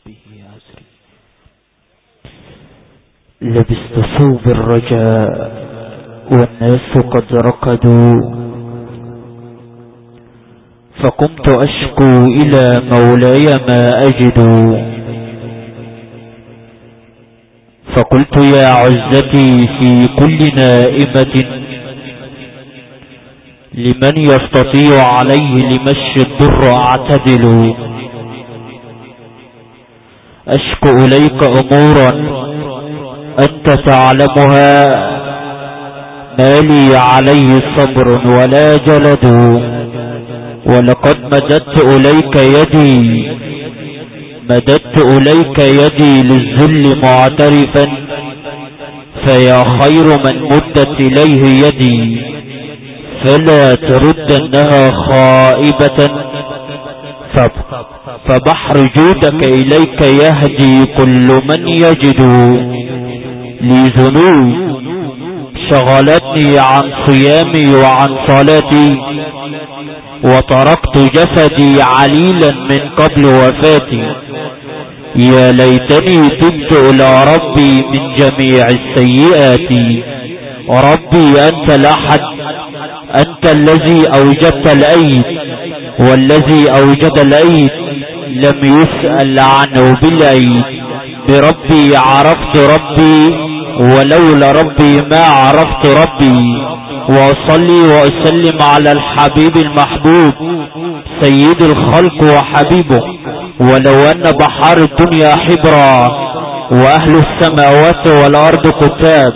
به عسري. لبست ثوب الرجاء والناس قد ركضوا، فقمت أشكو إلى مولاي ما أجد، فقلت يا عزتي في كل نائمة لمن يستطيع عليه لمشي الضر أعتدل. أشكو إليك أمورا أنت تعلمها، ما لي عليه صبر ولا جلد، ولقد مددت إليك يدي للذل معترفا، فيا خير من مدت إليه يدي فلا تردنها خائبة. فبحر جودك إليك يهدي كل من يجد، لي ذنوب شغلتني عن صيامي وعن صلاتي، وتركت جسدي عليلا من قبل وفاتي. يا ليتني تبت إلى ربي من جميع السيئات. ربي أنت الأحد، أنت الذي أوجدت الأيد، والذي أوجد الأيد لم يسأل عنه بالأيد. بربي عرفت ربي، ولولا ربي ما عرفت ربي. وأصلي وأسلم على الحبيب المحبوب سيد الخلق وحبيبه. ولو أن بحار الدنيا حبرا وأهل السماوات والأرض كتاب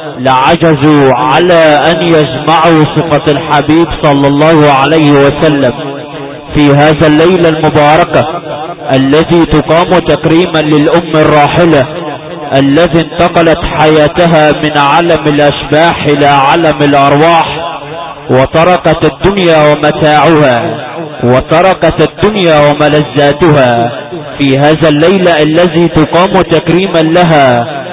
لعجزوا على أن يجمعوا صفة الحبيب صلى الله عليه وسلم. في هذا الليلة المباركة الذي تقام تكريما للأم الراحلة الذي انتقلت حياتها من عالم الأشباح إلى عالم الأرواح، وتركت الدنيا ومتاعها، وتركت الدنيا وملذاتها. في هذا الليلة الذي تقام تكريما لها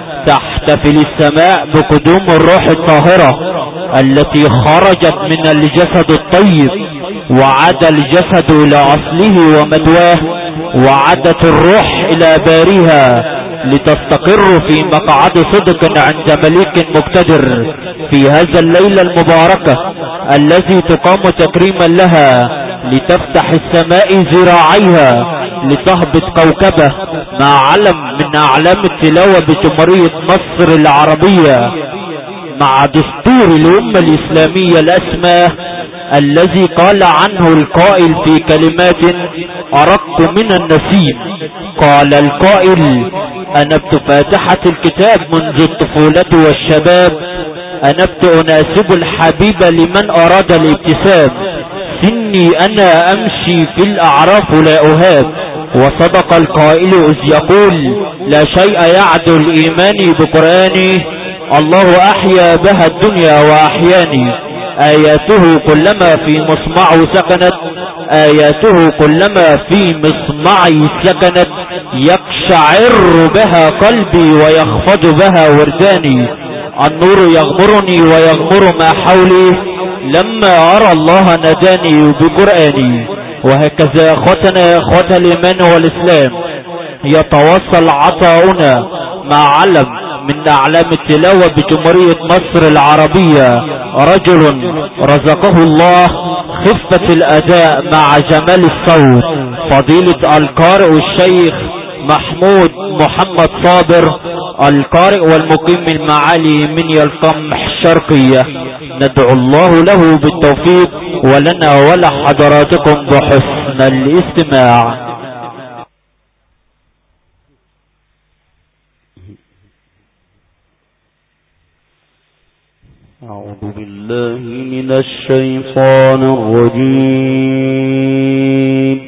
تحتفل السماء بقدوم الروح الطاهرة التي خرجت من الجسد الطيب، وعاد الجسد إلى أصله ومدواه، وعادت الروح إلى باريها لتستقر في مقعد صدق عند مليك مقتدر. في هذا الليلة المباركة الذي تقام تكريما لها لتفتح السماء ذراعيها لتهبط كوكبه مع علم من أعلام التلاوة بجمهورية مصر العربية، مع دستور الأمة الإسلامية الأسمى الذي قال عنه القائل في كلمات أرق من النسيم. قال القائل: أنبت فاتحة الكتاب منذ الطفولة والشباب، أنبت أناسب الحبيب لمن أراد الابتسام، سني أنا أمشي في الأعراف لا أهاب. وصدق القائل إذ يقول: لا شيء يعدو الإيمان بقرآني، الله أحيا بها الدنيا وأحياني. آياته كلما في مصمعي سكنت، آياته كلما في مصمعي سكنت، يقشعر بها قلبي ويخفض بها ورداني. النور يغمرني ويغمر ما حولي، لما أرى الله نداني بقرآني. وهكذا أخوتنا أخوة الإيمان والإسلام يتواصل عطاؤنا مع علم من أعلام التلاوة بجمهورية مصر العربية، رجل رزقه الله خفة الأداء مع جمال الصوت، فضيلة القارئ الشيخ محمود محمد صابر، القارئ والمقيم المعالي من القمح الشرقية. ندعو الله له بالتوفيق ولنا ولحضراتكم بحسن الاستماع. أعوذ بالله من الشيطان الرجيم.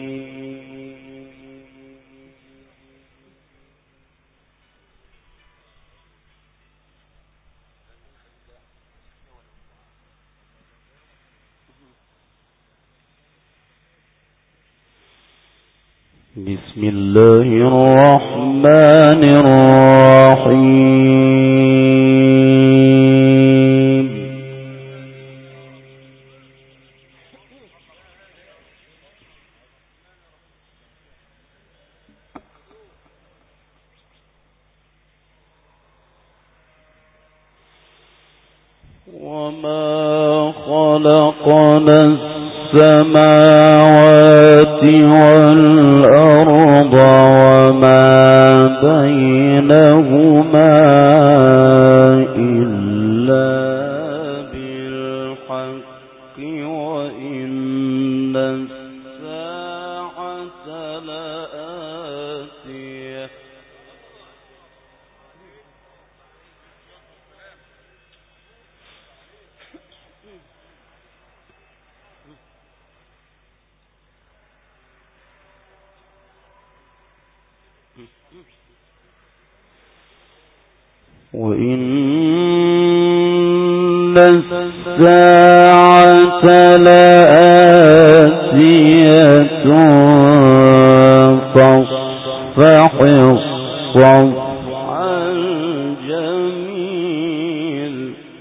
بسم الله الرحمن الرحيم. وما خلقنا السماوات والأرض وما بينهما إلا بالحق وإن الساعة لآتية وإن الساعة لآتية فاصفح الصفح الجميل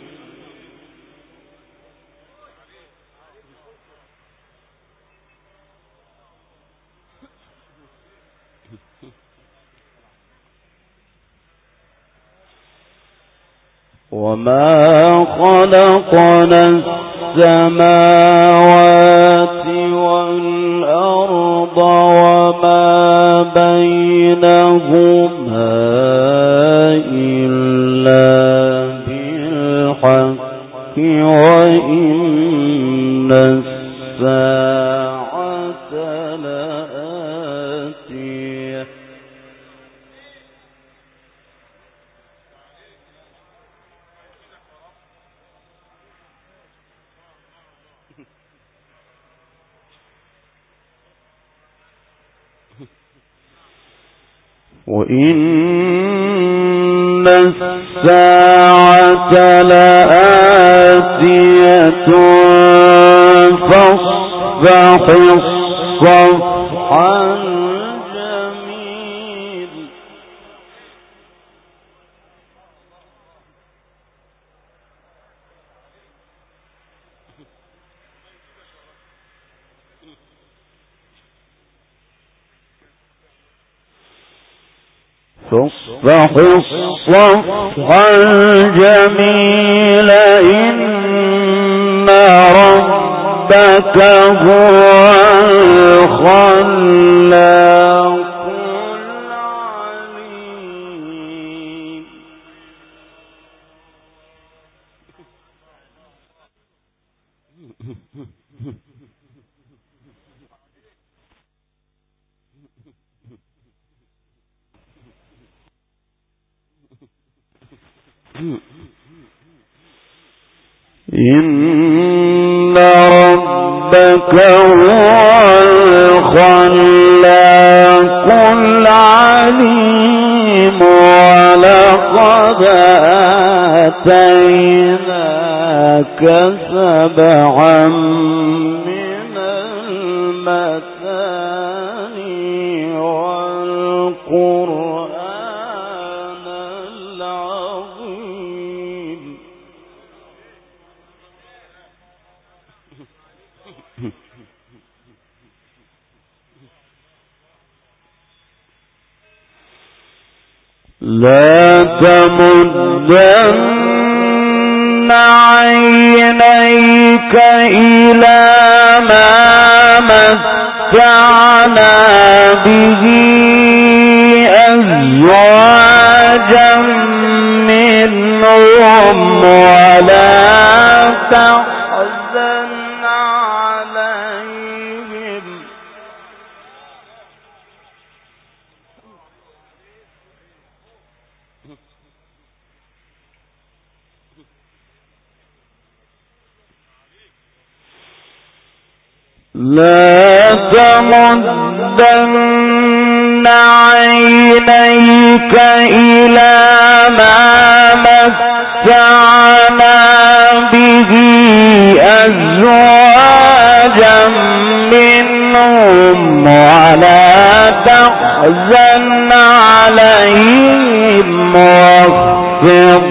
وما خلقنا السماوات والأرض وما بينهما إلا بالحق وإن الساعة لآتية وإن الساعة لآتية فاصفح الصفح الجميل فاصفح الصفح الجميل إن ربك هو الخلاق العليم إن ربك هو الخلاق العليم ولقد آتيناك سبعا من المثاني والقرآن العظيم لا تمدن عينيك إلى ما متعنا به أزواجا منهم ولا تحزن عليهم لا تمدن عينيك إلى ما متعنا به أزواجا منهم ولا تحزن عليهم واخفض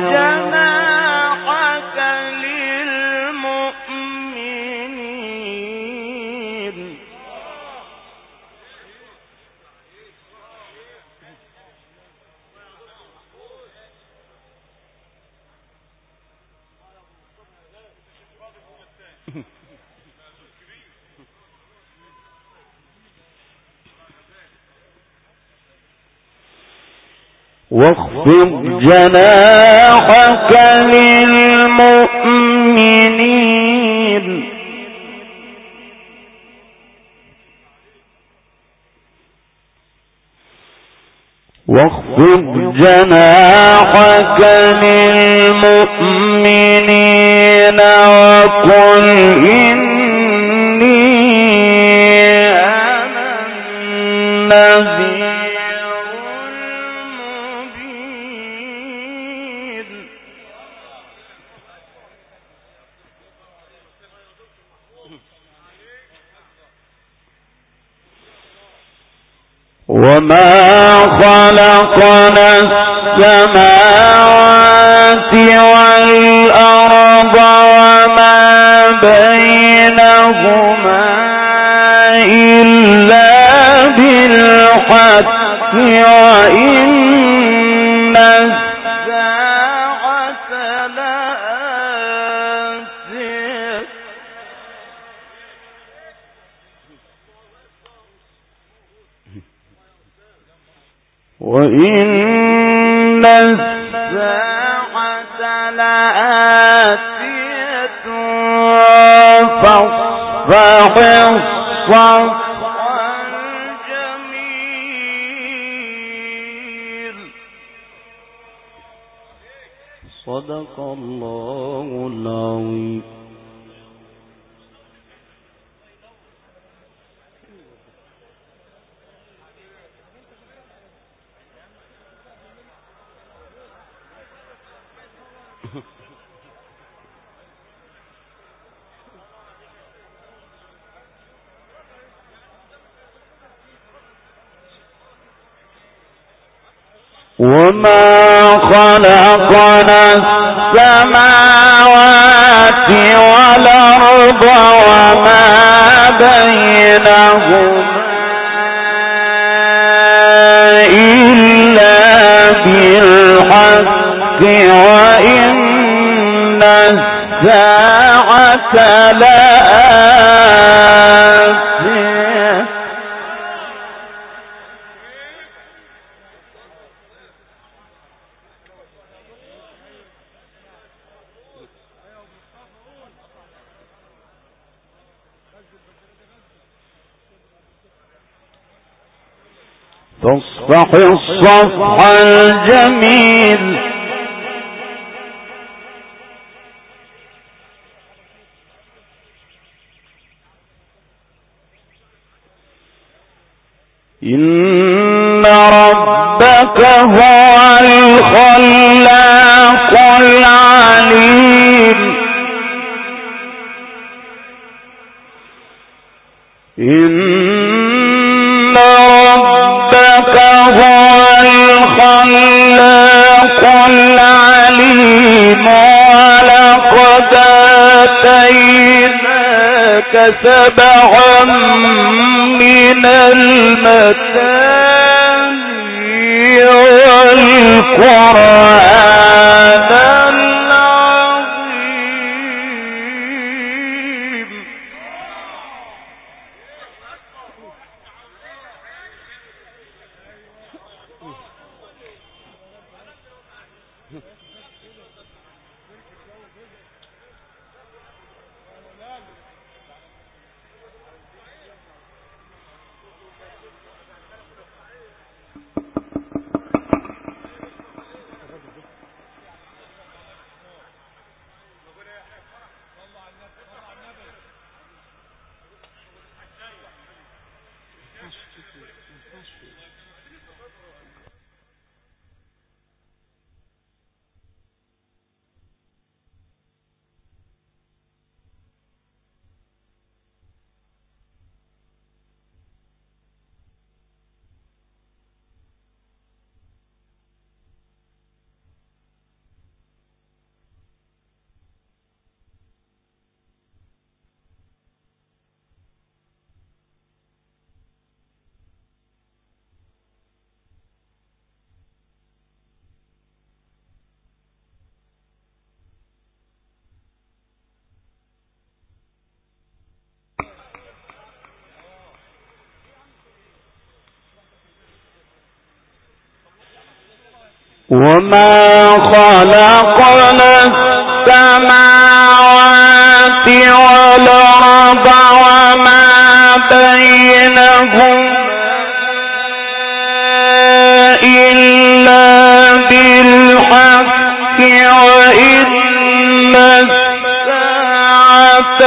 جناحك للمؤمنين واخفض جناحك للمؤمنين واخفض جناحك للمؤمنين وقل إني أنا النذير المبين وما خلقنا السماوات والأرض وما بينهما إلا بالحق وإن الساعة لآتية وإن الساعة لآتية فاصفح الصفح الجميل صدق الله العظيم. وما خلقنا السماوات والأرض وما بينهما إلا بالحق وإن الساعة لآتية فاصفح الصفح الجميل إن ربك هو الخلاق العليم إن ربك هو الخلاق العليم ولقد آتيناك سبعا من المثاني والقرآن العظيم وما خلقنا السماوات والأرض وما بينهما إلا بالحق وإن الساعة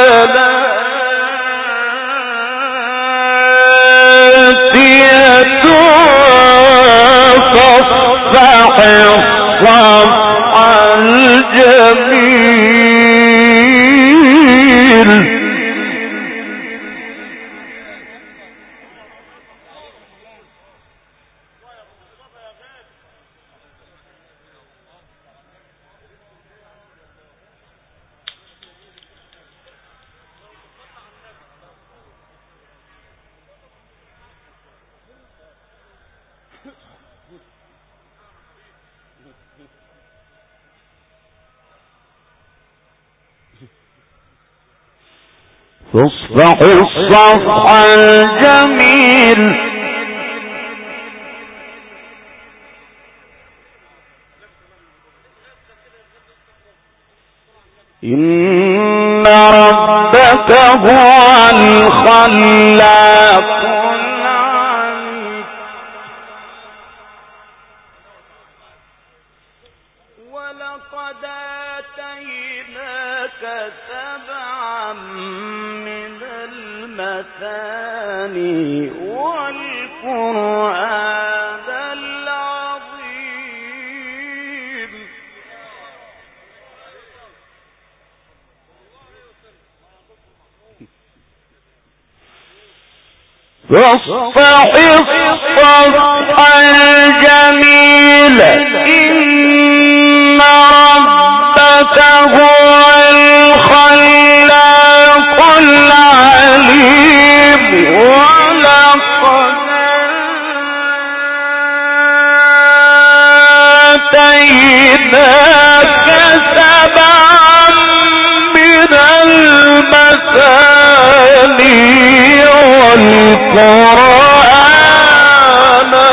لآتية فاصفح الصفح الجميل فاصفح الصفح الجميل إن ربك هو الخلاق العليم ولقد آتيناك سبعا من المثاني والقرآن العظيم فاصفح الصفح الجميل إن ربك هو الخلاق العليم ولقد آتيناك سبعا من المثاني والقرآن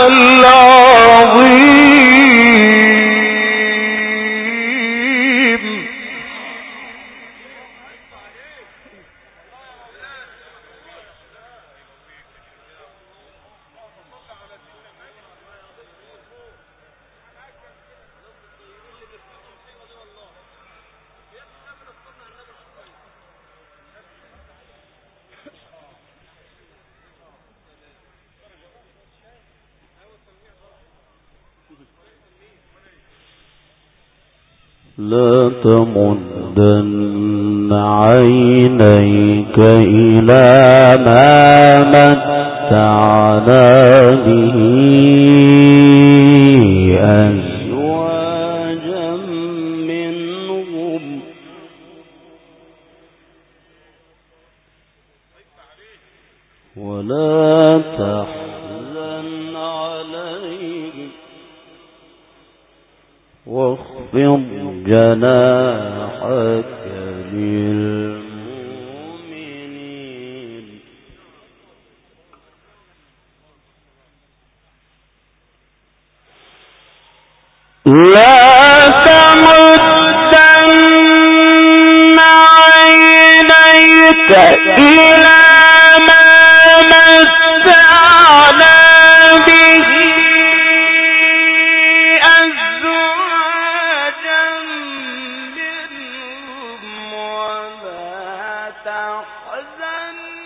العظيم لا تمدن عينيك إلى ما متعنا به أزواجا منهم ولا تحزن عليهم واخفض جناحك للمؤمنين لا تمدن عينيك إلى ما متعنا به أزواجا منهم ولا تحزن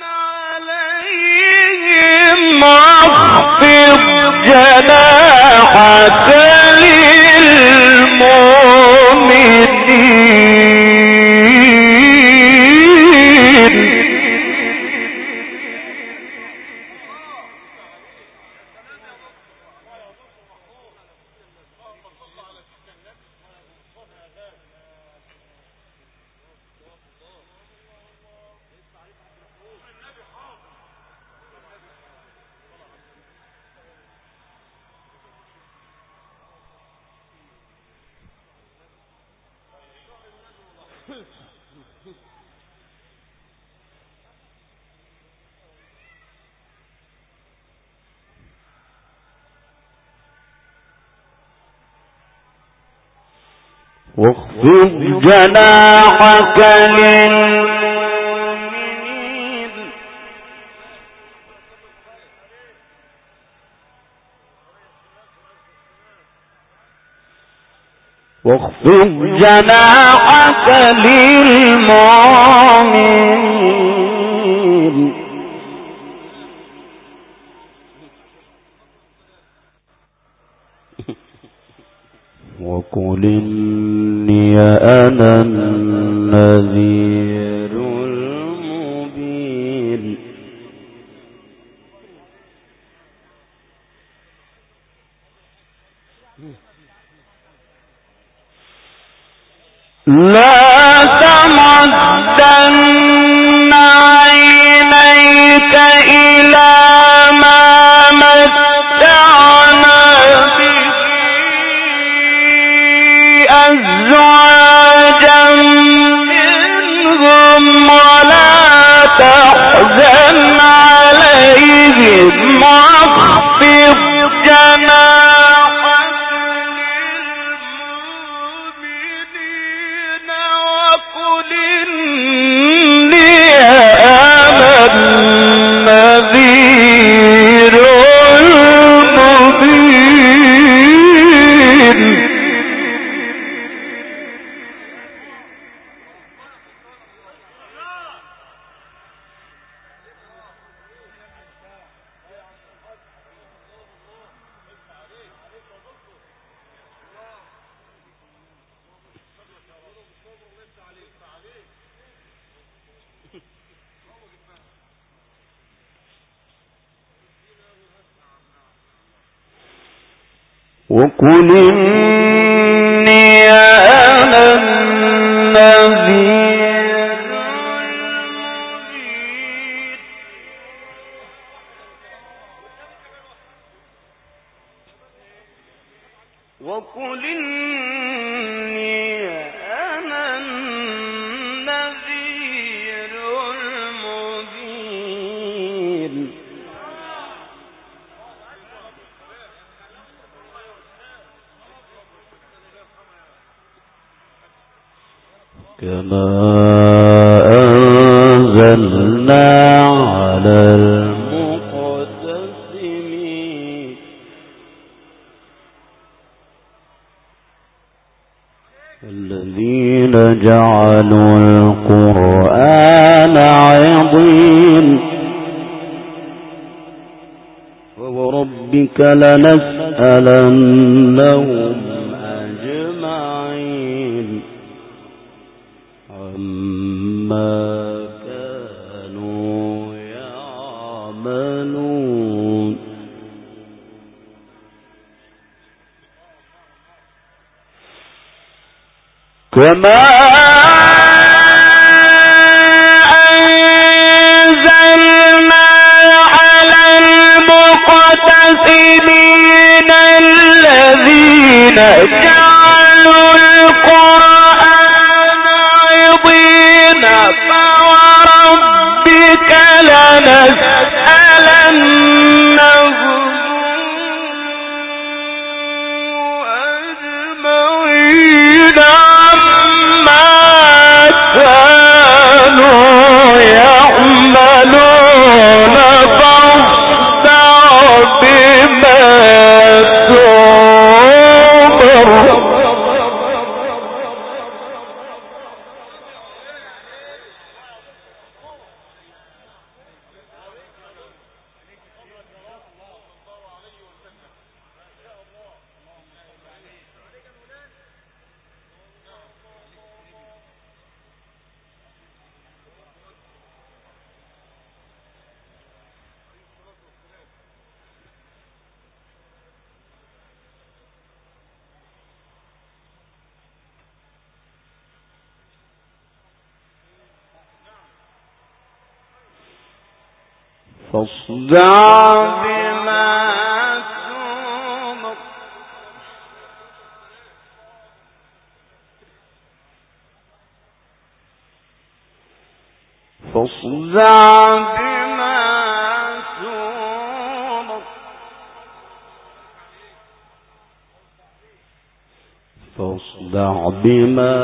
عليهم واخفض جناحك للمؤمنين واخفض جناحك للمؤمنين واخفض جناحك للمؤمنين وقل إني أنا النذير المبين لا تمدن عينيك إلى ما متعنا به أزواجا منهم ولا تحزن عليهم واخفض جناحك للمؤمنين وقل إني أنا النذير المبين وقل إني أنا النذير المبين وقل إني أنا النذير المبين كما أنزلنا على المقتسمين الذين جعلوا القرآن عضين ووربك لنسألنهم أجمعين عما كانوا يعملون كما أنزلنا على المقتسمين الذين جعلوا القرآن عضين فوربك لنسألنهم أجمعين عما كانوا يعملون فاصدع بما تؤمر فاصدع بما تؤمر فاصدع بما تؤمر فاصدع بما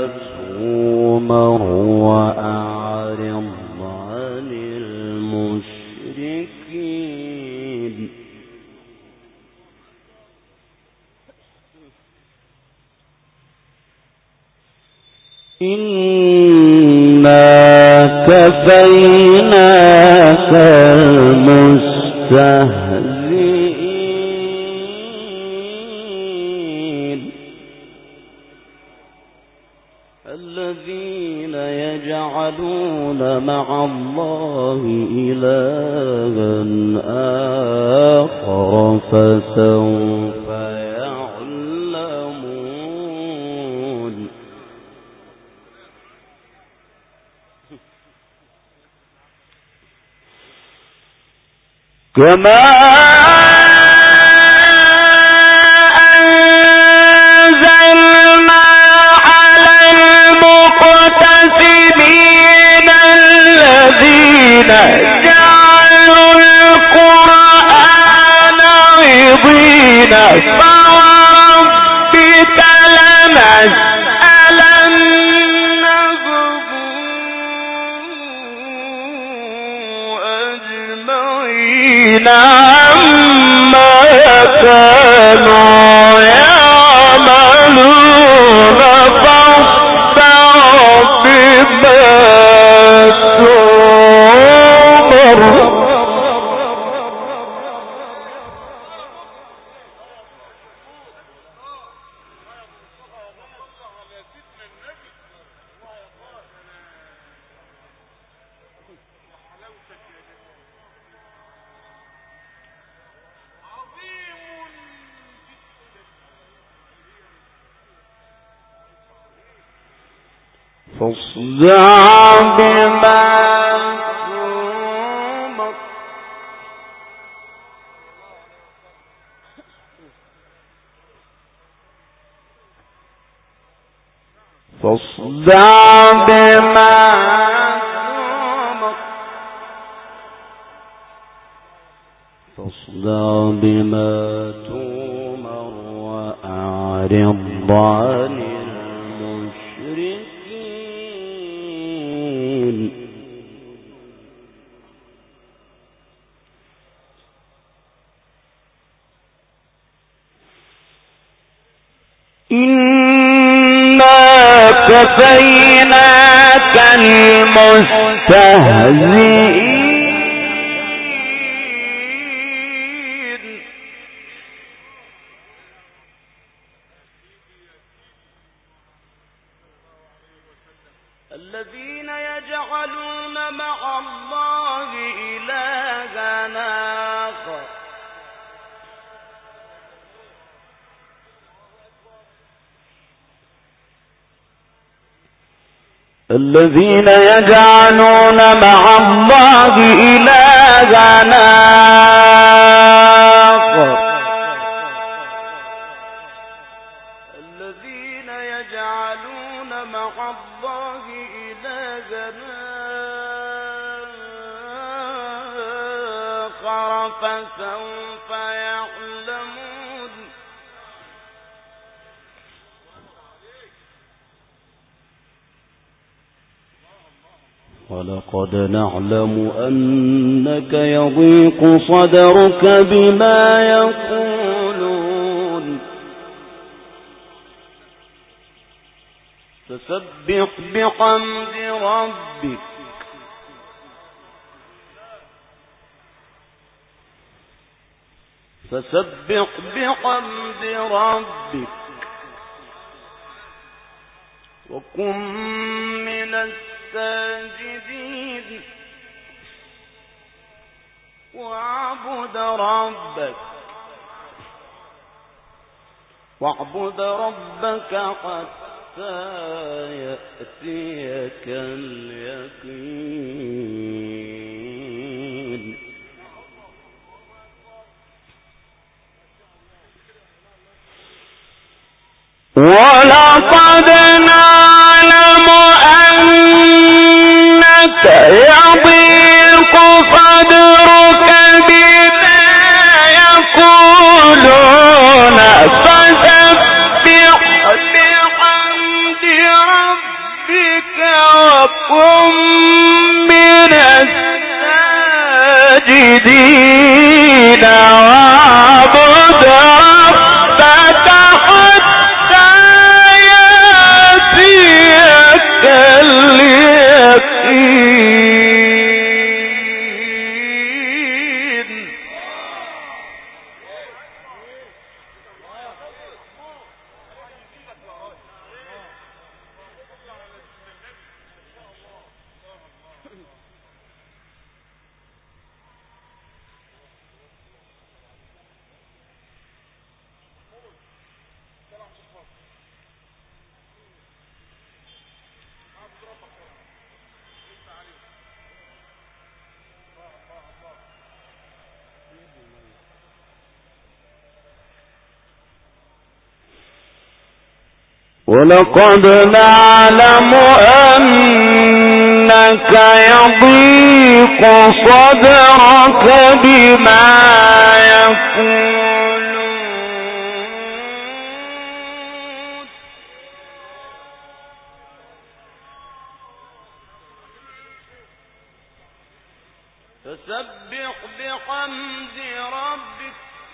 تؤمر وأعرض عن المشركين إنا كفيناك المستهزئين الذين يجعلون مع الله إلها آخر فسوف يعلمون كما أنزلنا على المقتسمين الذين جعلوا القرآن عضين فوربك لنسألنهم أجمعين عما كانوا يعملون فاصدع بما تؤمر فاصدع بما تؤمر فاصدع بما تؤمر فاصدع بما تؤمر وأعرض عن إنا كفيناك المستهزئين الذين يجعلون مع الله إلها آخر الذين يجعلون مع الله إلها آخر الذين يجعلون مع الله إلها آخر فسوف يعلمون ولقد نعلم أنك يضيق صدرك بما يقولون فسبح بحمد ربك فسبح بحمد ربك وكن من الساجدين واعبد ربك حتى يأتيك اليقين ولقد نعلم أنك يضيق صدرك بما يقولون فسبح واعبد ربك حتى يأتيك اليقين. ولقد نعلم أنك يضيق صدرك بما يقولون فسبح بحمد ربك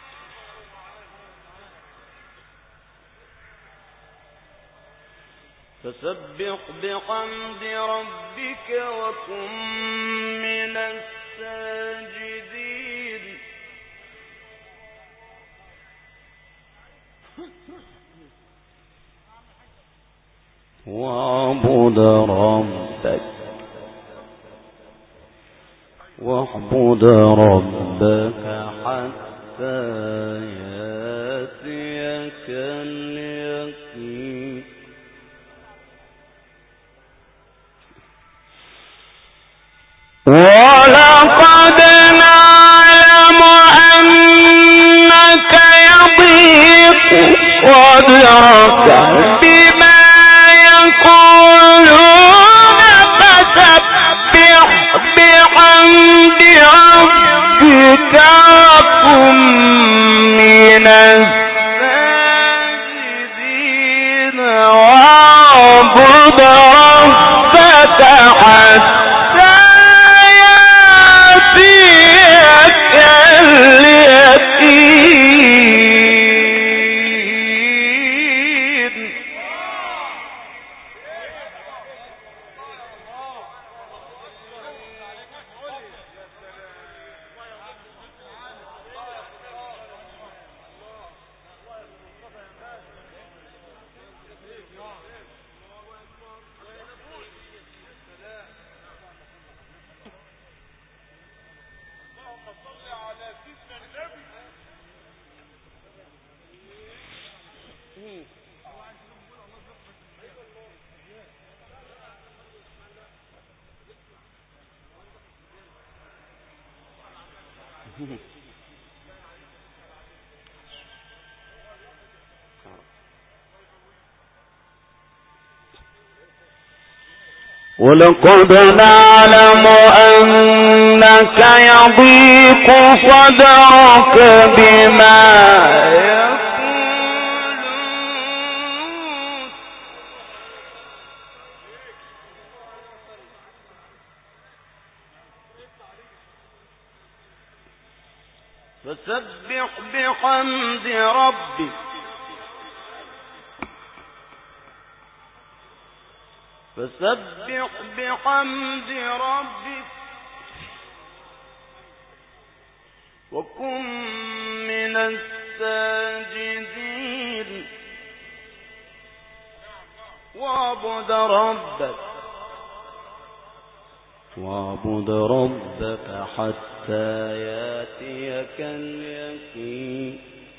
وكن من الساجدين. واعبد ربك حتى يأتيك اليقين. ولقد نعلم أنك يضيق صدرك بما يقولون فسبح بحمد ربك وكن من الساجدين. واعبد ربك حتى يأتيك اليقين. ولقد نعلم أنك يضيق صدرك بما يقولون فسبح بحمد ربك وكن من الساجدين. واعبد ربك حتى يأتيك اليقين.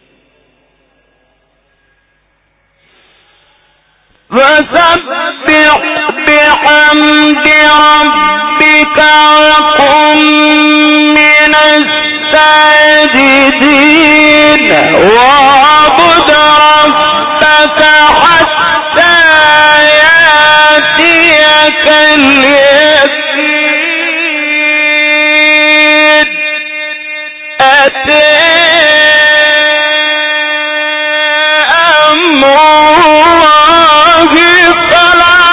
فسبح بحمد ربك وكن من الساجدين. واعبد ربك حتى يأتيك اليقين. أتي أمر الله فلا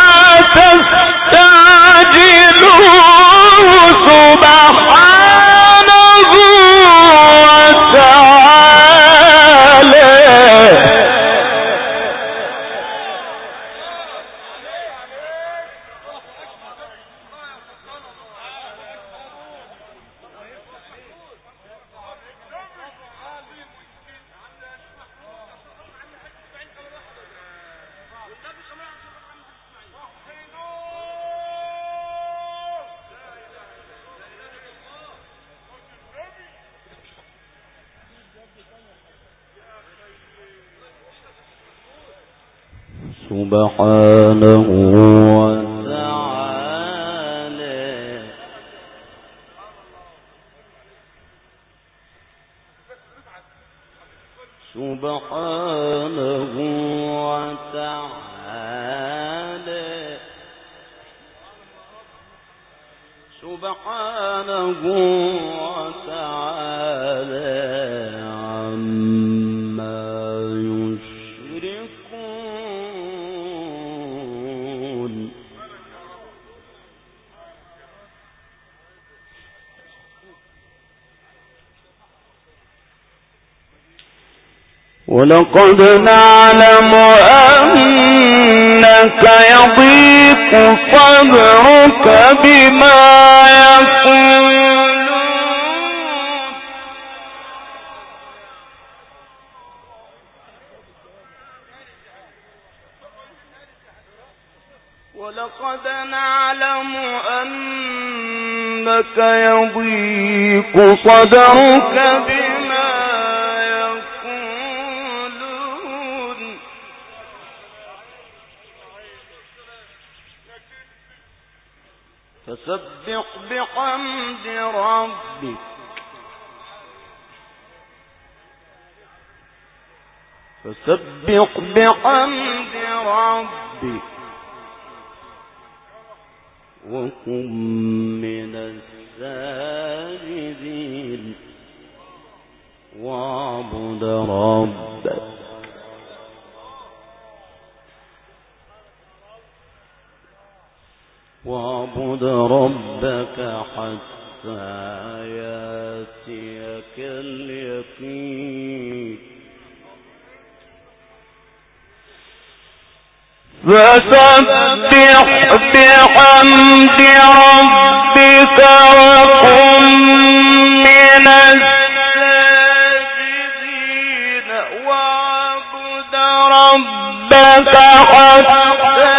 تستعجلوه سبحانه سبحانه وتعالى سبحانه وتعالى سبحانه وتعالى عما يشركون ولقد نعلم أنك يضيق صدرك بما يقولون ولقد نعلم أنك يضيق صدرك بما فسبح بحمد ربك فسبح بحمد ربك وكن من الساجدين واعبد ربك واعبد ربك حتى يأتيك اليقين فسبح بحمد ربك وكن من الساجدين واعبد ربك حتى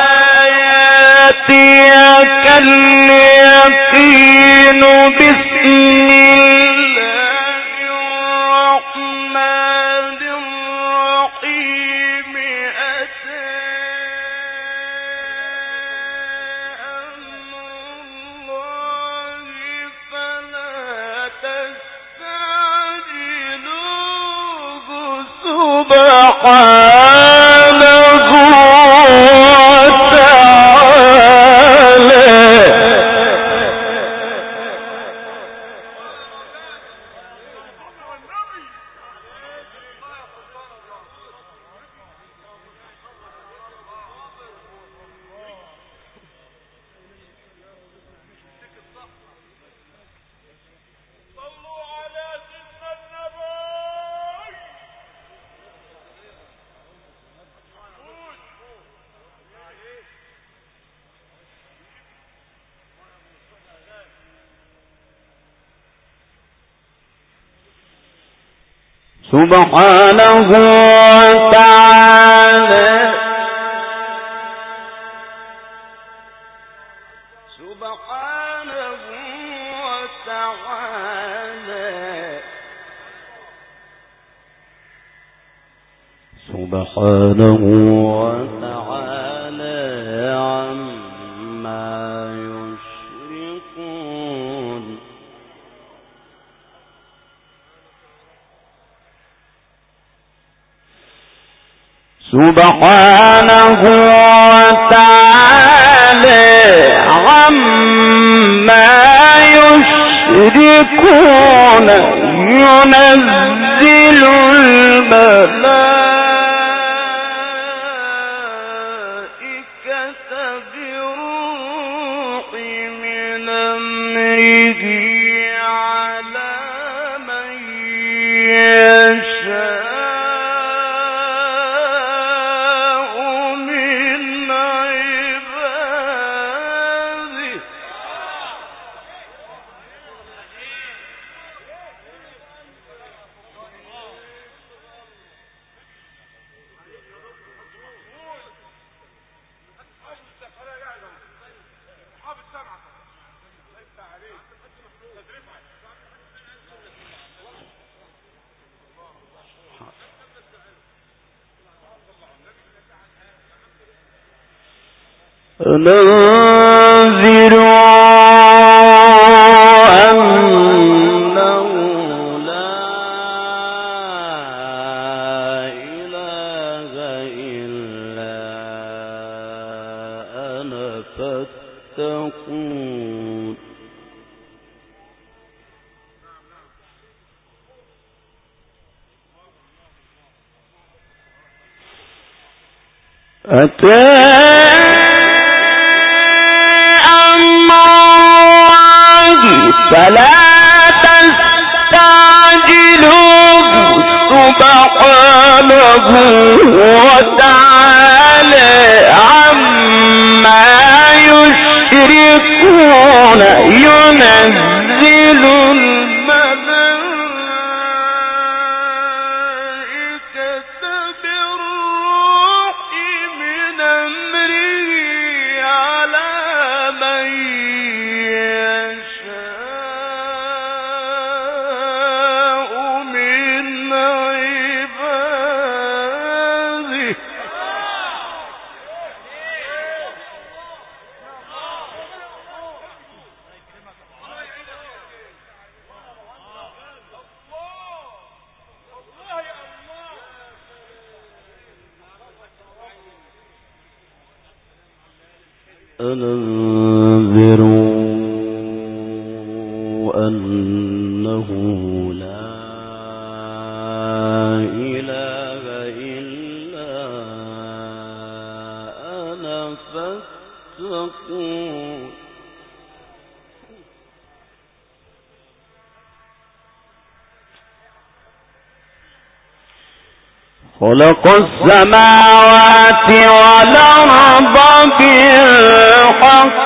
يأتيك اليقين بسم الله الرحمن الرحيم أتى أمر الله فلا تستعجلوه سبحانه سبحانه وتعالى سبحانه وتعالى سبحانه وتعالى عما يشركون سبحانه وتعالى عما يشركون ينزل الملائكة بالروح من أمره على من يشاء ننذر أنه لا إله إلا أنا فاتقون أتى الله فلا تستعجلوه سبحانه وتعالى عما يشركون ينزل أنذروا أنه لا إله إلا أنا فاتقون خلق السماوات والأرض بالحق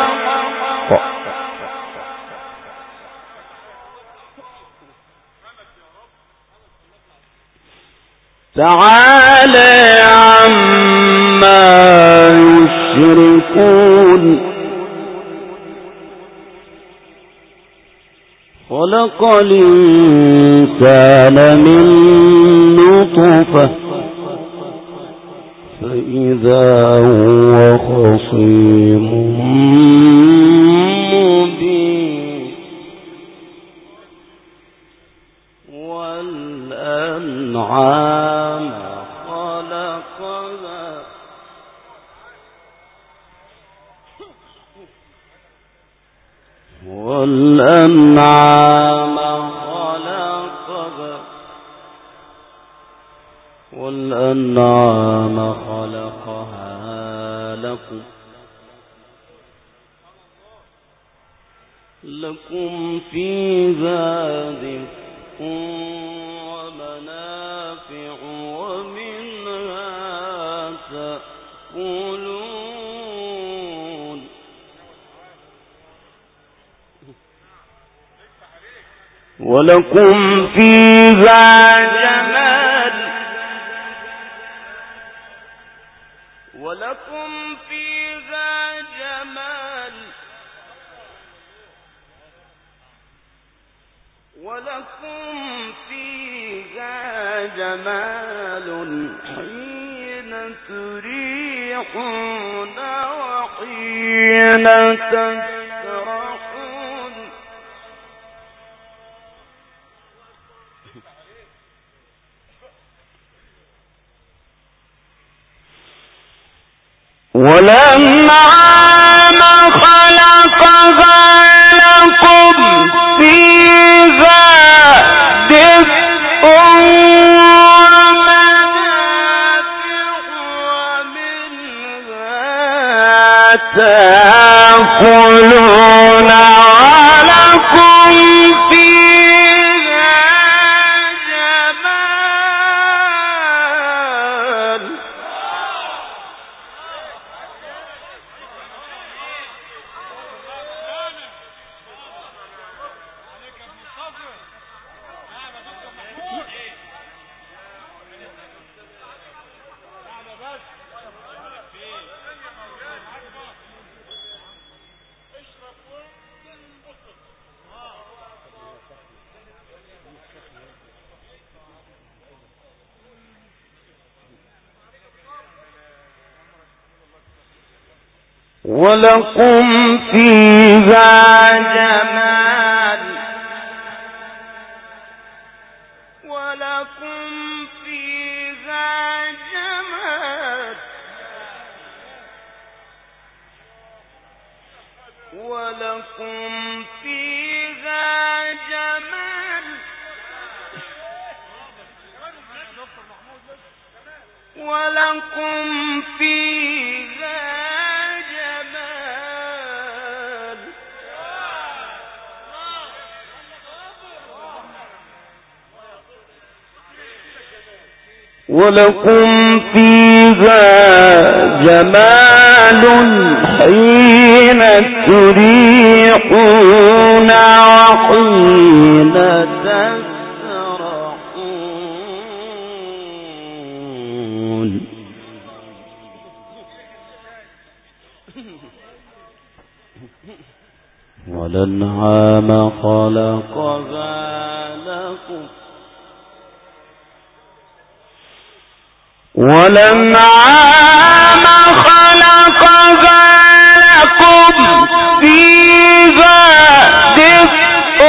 تعالى عما يشركون خلق الإنسان من نطفة فإذا هو خصيم مبين والأنعام خلقها والأنعام خلقها لكم فيها دفء ومنافع ومنها تأكلون ولكم فيها جمال ولكم فيها جمال ولكم فيها جمال حين تريحون وحين تسرحون والأنعام خلقها لكم فيها دفء ومنافع ومنها تأكلون ولكم فيها جمال ولكم فيها جمال ولكم فيها جمال ولكم فيها جمال ولكم فيها جمال ولكم فيها جمال حين تريحون وحين تسرحون والأنعام خلقها لكم والأنعام خلقها لكم فيها دفء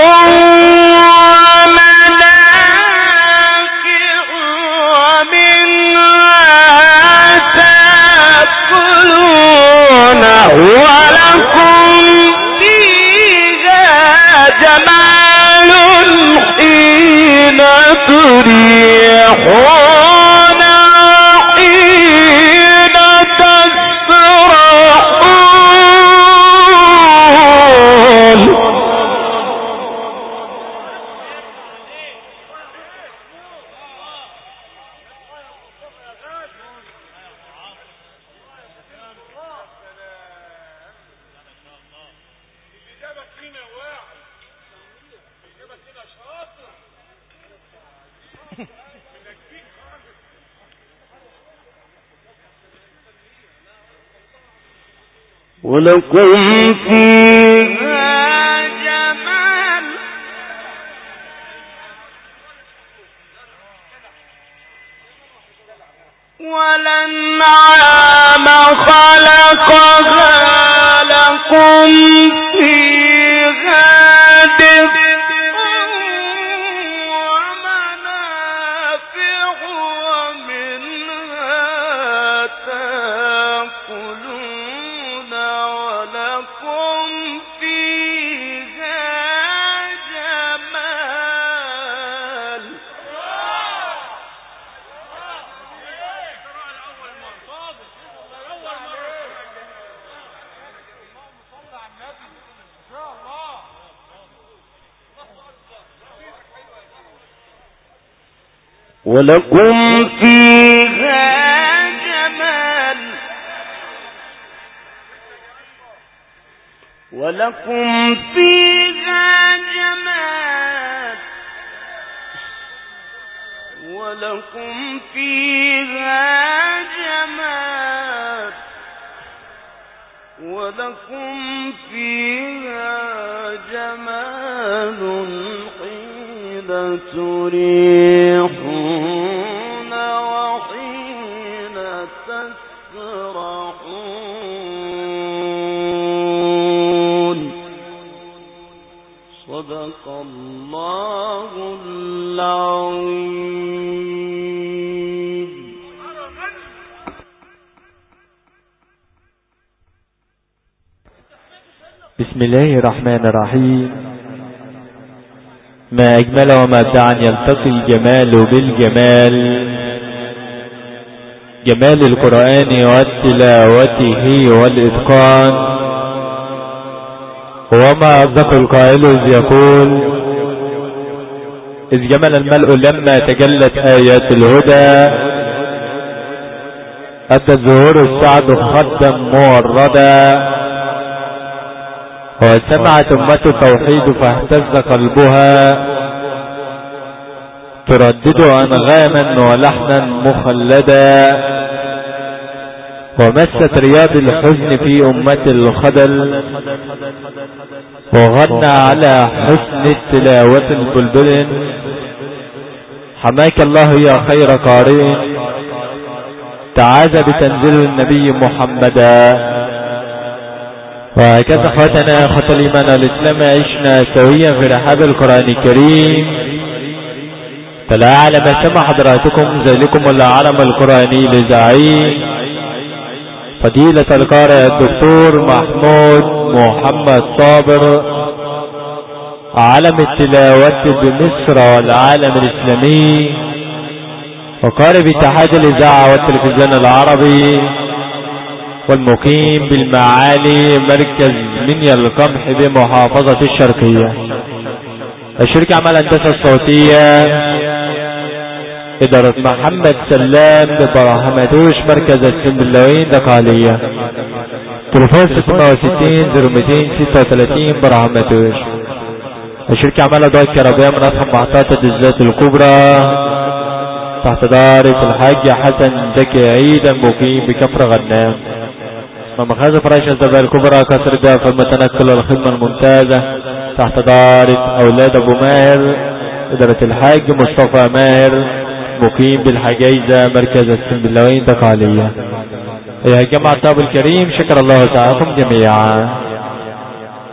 ومنافع ومنها تأكلون ولكم فيها جمال حين تريحون حين تسرحون ولكم فيها جمال والأنعام خلقها لكم فيها دفء ومنافع ومنها تأكلون ولكم فيها جمال ولكم فيها جمال ولكم فيها جمال ولكم فيها جمال ولكم فيها جمال حين تريحون وحين تسرحون صدق الله العظيم. بسم الله الرحمن الرحيم. ما أجمل وما ابدع أن يلتقي الجمال بالجمال، جمال القرآن وتلاوته والإتقان. وما أصدق القائل إذ يقول إذ جمل الملء لما تجلت آيات الهدى أدى الزهور السعد خدا موردا وسمعت أمة التوحيد فاهتز قلبها تردد أنغاما ولحنا مخلدا ومست رياض الحزن في أمة الخدل وغنى على حسن التلاوة البلبل. حماك الله يا خير قارئ تعاذ بتنزيل النبي محمدا وهكذا اخواتنا اخوة الايمان والاسلام عشنا سويا في رحاب القرآن الكريم. فلا على ما سمع حضراتكم زيلكم العالم القرآني لزعيم فضيلة القارئ الدكتور محمود محمد صابر عالم التلاوة بمصر والعالم الاسلامي وقارئ باتحاد الاذاعة والتلفزيون العربي والمقيم بالمعالي مركز منيا القمح بمحافظة الشرقية. الشركة عمل الهندسة الصوتية إدارة محمد سلام ببرهمتوش مركز السنبلاوين دقالية. تليفون 660 0236 برهمتوش. الشركة عمل أضواء كهربائية من أضخم محطات الذات الكبرى تحت إدارة الحاج حسن زكي عيد المقيم بكفر غنام. مخازن فرش الزبائن الكبرى كسر بها في المتنقل والخدمة الممتازة تحت إدارة أولاد أبو ماهر إدارة الحاج مصطفى ماهر مقيم بالحجيزة مركز السنبلاوين دقالية. يا جماعة الطاب الكريم شكر الله سعيكم جميعا.